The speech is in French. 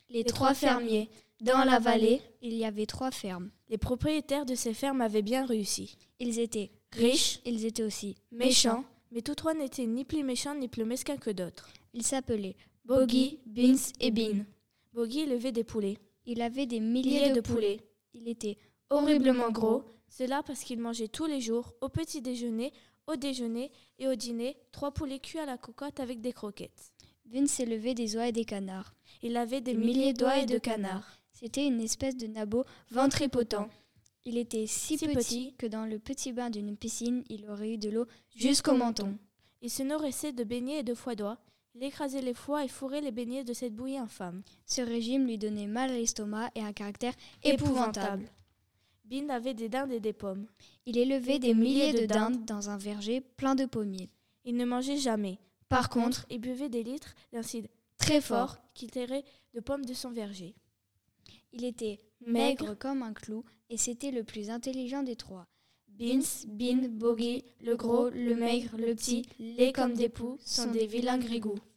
Les 3 fermiers. Dans la vallée, il y avait 3 fermes. Les propriétaires de ces fermes avaient bien réussi. Ils étaient Riches, ils étaient aussi méchants, mais tous 3 n'étaient ni plus méchants ni plus mesquins que d'autres. Ils s'appelaient Boggy, Beans et Bean. Bean. Boggy élevait des poulets. Il avait des milliers de poulets. Il était Horriblement gros, cela parce qu'il mangeait tous les jours, au petit déjeuner, au déjeuner et au dîner, 3 poulets cuits à la cocotte avec des croquettes. Bean s'élevait des oies et des canards. Il avait des milliers d'oies et de canards. C'était une espèce de nabot ventripotent. Il était si Si petit que dans le petit bain d'une piscine, il aurait eu de l'eau jusqu'au menton. Il se nourrissait de beignets et de foie d'oie. Il écrasait les foies et fourrait les beignets de cette bouillie infâme. Ce régime lui donnait mal à l'estomac et un caractère épouvantable. Bean avait des dindes et des pommes. Il élevait des milliers de dindes dans un verger plein de pommiers. Il ne mangeait jamais. Par contre, il buvait des litres d'un cidre très fort qu'il tirait de pommes de son verger. Il était maigre comme un clou et c'était le plus intelligent des 3. Beans, Bean, Boggy, le gros, le maigre, le petit, laid comme des poux, sont des vilains grigous.